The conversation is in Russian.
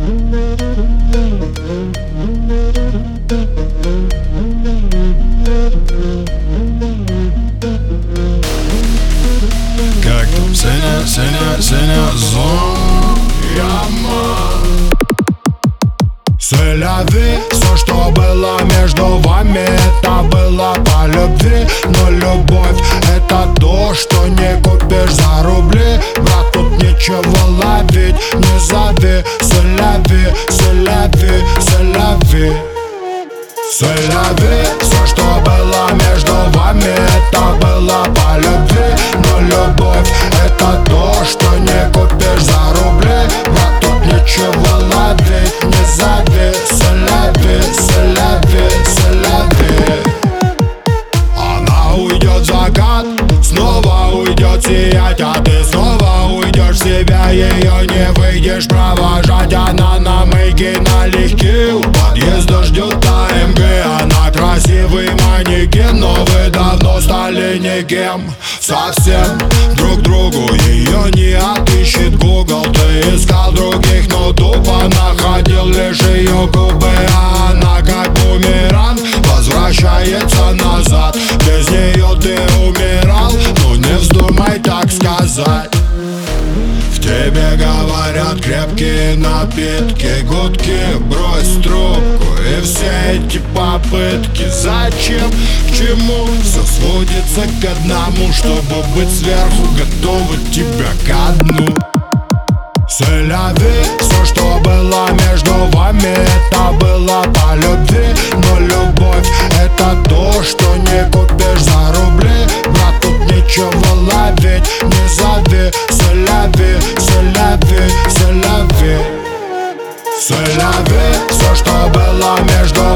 Как там, Сеня, Селяви, все, что было между вами, это было по любви. Но любовь — это то, что не купишь за рубли. Брат, тут нечего ловить, не зови. Селяви, селяви, селяви. Селяви, все, что было между вами, это было по любви. Но любовь — это то, что не купишь за рубли. Брат, тут нечего ловить, не зови. Селяви, селяви, селяви. Она уйдет в закат, снова уйдет сиять, а ты снова уйдешь в себя. Ее не выйдешь провожать, она на мейке налегке. У подъезда ждет АМГ, она красивый манекен, но вы давно стали никем. Совсем друг другу ее не отыщет Google. Ты искал других, но тупо находил лишь ее губы. А она как бумеранг возвращается назад. Без нее ты умирал, ну не вздумай так сказать. В тебе говорят крепкие напитки, гудки, брось трубку. И все эти попытки зачем, к чему? Все сводится к одному, чтобы быть сверху, готовы тебя ко дну. Селяви, все, что было между вами, это было по любви. Но любовь — это то, что не купишь за рубли. Брат, тут нечего ловить, не зови. Селяви, селяви, селяви. Селяви, все, что было между